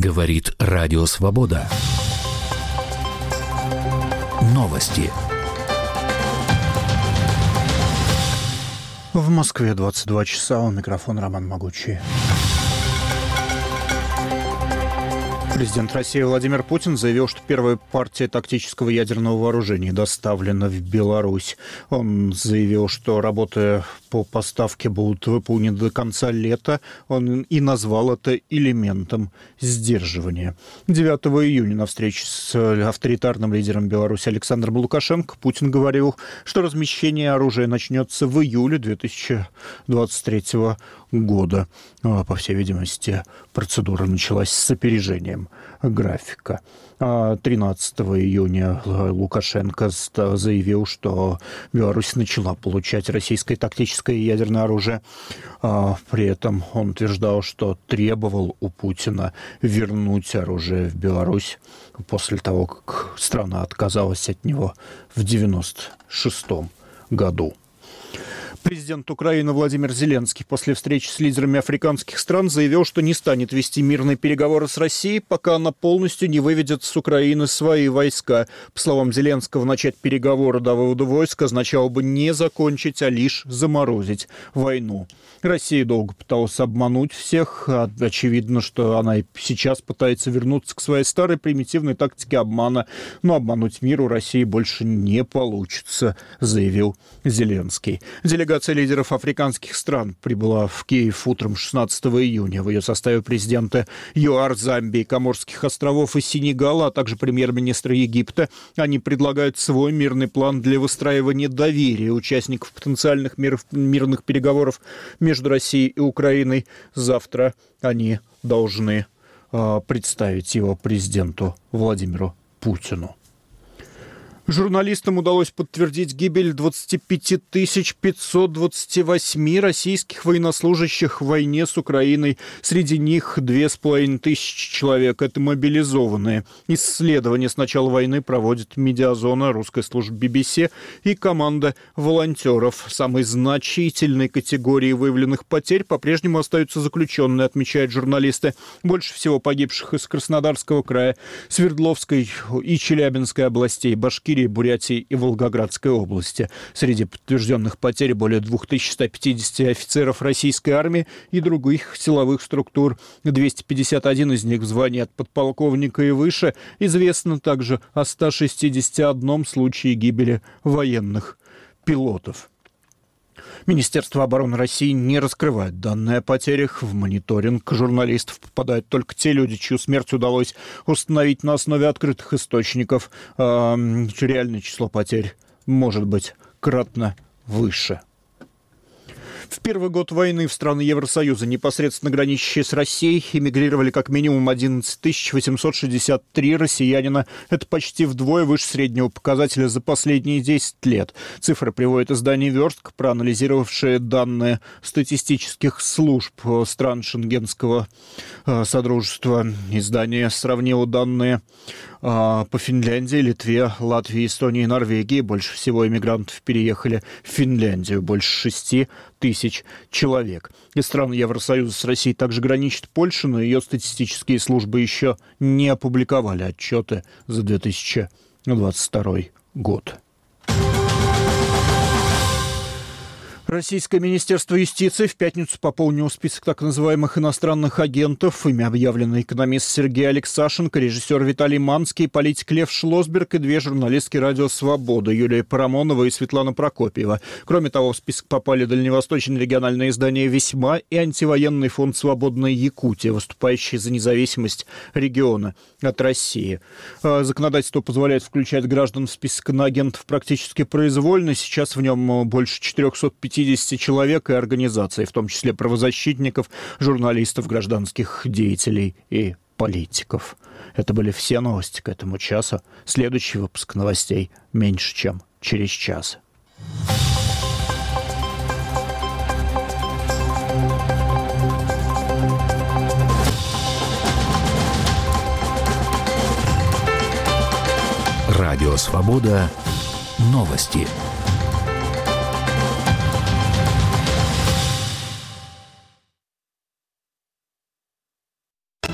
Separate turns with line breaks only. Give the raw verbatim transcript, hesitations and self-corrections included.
Говорит Радио Свобода. Новости.
В Москве двадцать два часа. У микрофона Роман Могучий. Президент России Владимир Путин заявил, что первая партия тактического ядерного вооружения доставлена в Беларусь. Он заявил, что работы по поставке будут выполнены до конца лета. Он и назвал это элементом сдерживания. девятого июня на встрече с авторитарным лидером Беларуси Александром Лукашенко Путин говорил, что размещение оружия начнется в июле две тысячи двадцать третьего года. По всей видимости, процедура началась с опережением графика. тринадцатого июня Лукашенко заявил, что Беларусь начала получать российское тактическое ядерное оружие. При этом он утверждал, что требовал у Путина вернуть оружие в Беларусь после того, как страна отказалась от него в девяносто шестом году. Президент Украины Владимир Зеленский после встречи с лидерами африканских стран заявил, что не станет вести мирные переговоры с Россией, пока она полностью не выведет с Украины свои войска. По словам Зеленского, начать переговоры до вывода войск означало бы не закончить, а лишь заморозить войну. Россия долго пыталась обмануть всех. Очевидно, что она и сейчас пытается вернуться к своей старой примитивной тактике обмана. Но обмануть мир у России больше не получится, заявил Зеленский. Делегация лидеров африканских стран прибыла в Киев утром шестнадцатого июня. В ее составе президенты ЮАР, Замбии, Коморских островов и Сенегала, а также премьер-министра Египта. Они предлагают свой мирный план для выстраивания доверия участников потенциальных мир, мирных переговоров между Россией и Украиной. Завтра они должны э, представить его президенту Владимиру Путину. Журналистам удалось подтвердить гибель двадцать пять тысяч пятьсот двадцать восемь российских военнослужащих в войне с Украиной. Среди них две с половиной тысячи человек. Это мобилизованные. Исследование с начала войны проводит Медиазона, русская служба би би си и команда волонтеров. Самой значительной категорией выявленных потерь по-прежнему остаются заключенные, отмечают журналисты. Больше всего погибших из Краснодарского края, Свердловской и Челябинской областей, Башкирии, Бурятии и Волгоградской области. Среди подтвержденных потерь более две тысячи сто пятьдесят офицеров российской армии и других силовых структур. двести пятьдесят один из них в звании от подполковника и выше. Известно также о ста шестидесяти одном случае гибели военных пилотов. Министерство обороны России не раскрывает данные о потерях. В мониторинг журналистов попадают только те люди, чью смерть удалось установить на основе открытых источников. А реальное число потерь может быть кратно выше. В первый год войны в страны Евросоюза, непосредственно граничащие с Россией, эмигрировали как минимум одиннадцать тысяч восемьсот шестьдесят три россиянина. Это почти вдвое выше среднего показателя за последние десять лет. Цифры приводит издание «Верстка», проанализировавшее данные статистических служб стран Шенгенского содружества. Издание сравнило данные по Финляндии, Литве, Латвии, Эстонии и Норвегии. Больше всего эмигрантов переехали в Финляндию, больше шести тысяч человек. Из стран Евросоюза с Россией также граничит Польша, но ее статистические службы еще не опубликовали отчеты за две тысячи двадцать второй год. Российское министерство юстиции в пятницу пополнило список так называемых иностранных агентов. Ими объявлены экономист Сергей Алексашенко, режиссер Виталий Манский, политик Лев Шлосберг и две журналистки «Радио Свобода» Юлия Парамонова и Светлана Прокопьева. Кроме того, в список попали дальневосточное региональное издание «Весьма» и антивоенный фонд «Свободная Якутия», выступающий за независимость региона от России. Законодательство позволяет включать граждан в список иноагентов практически произвольно. Сейчас в нем больше четырехсот пятидесяти человек и организаций, в том числе правозащитников, журналистов, гражданских деятелей и политиков. Это были все новости к этому часу. Следующий выпуск новостей меньше, чем через час.
Радио Свобода. Новости.